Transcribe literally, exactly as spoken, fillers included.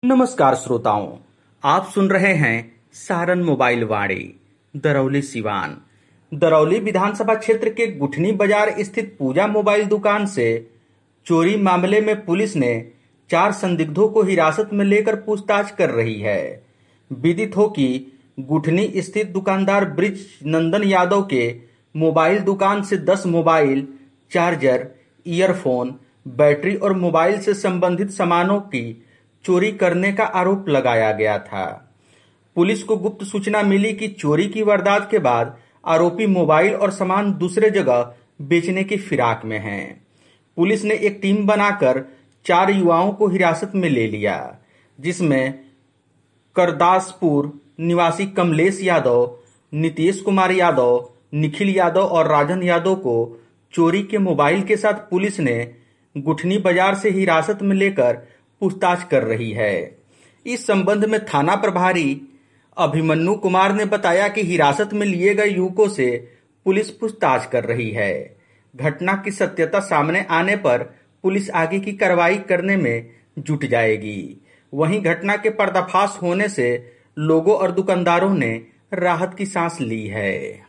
नमस्कार श्रोताओं, आप सुन रहे हैं सारण मोबाइल वाणी दरौली सिवान। दरौली विधानसभा क्षेत्र के गुठनी बाजार स्थित पूजा मोबाइल दुकान से चोरी मामले में पुलिस ने चार संदिग्धों को हिरासत में लेकर पूछताछ कर रही है। विदित हो कि गुठनी स्थित दुकानदार ब्रिज नंदन यादव के मोबाइल दुकान से दस मोबाइल, चार्जर, ईयरफोन, बैटरी और मोबाइल से संबंधित सामानों की चोरी करने का आरोप लगाया गया था। पुलिस को गुप्त सूचना मिली कि चोरी की वारदात के बाद आरोपी मोबाइल और सामान दूसरे जगह बेचने की फिराक में हैं। पुलिस ने एक टीम बनाकर चार युवाओं को हिरासत में ले लिया, जिसमें करदासपुर निवासी कमलेश यादव, नीतीश कुमार यादव, निखिल यादव और राजन यादव को चोरी के मोबाइल के साथ पुलिस ने गुठनी बाजार से हिरासत में लेकर पूछताछ कर रही है। इस संबंध में थाना प्रभारी अभिमन्यु कुमार ने बताया कि हिरासत में लिए गए युवकों से पुलिस पूछताछ कर रही है। घटना की सत्यता सामने आने पर पुलिस आगे की कार्रवाई करने में जुट जाएगी। वहीं घटना के पर्दाफाश होने से लोगों और दुकानदारों ने राहत की सांस ली है।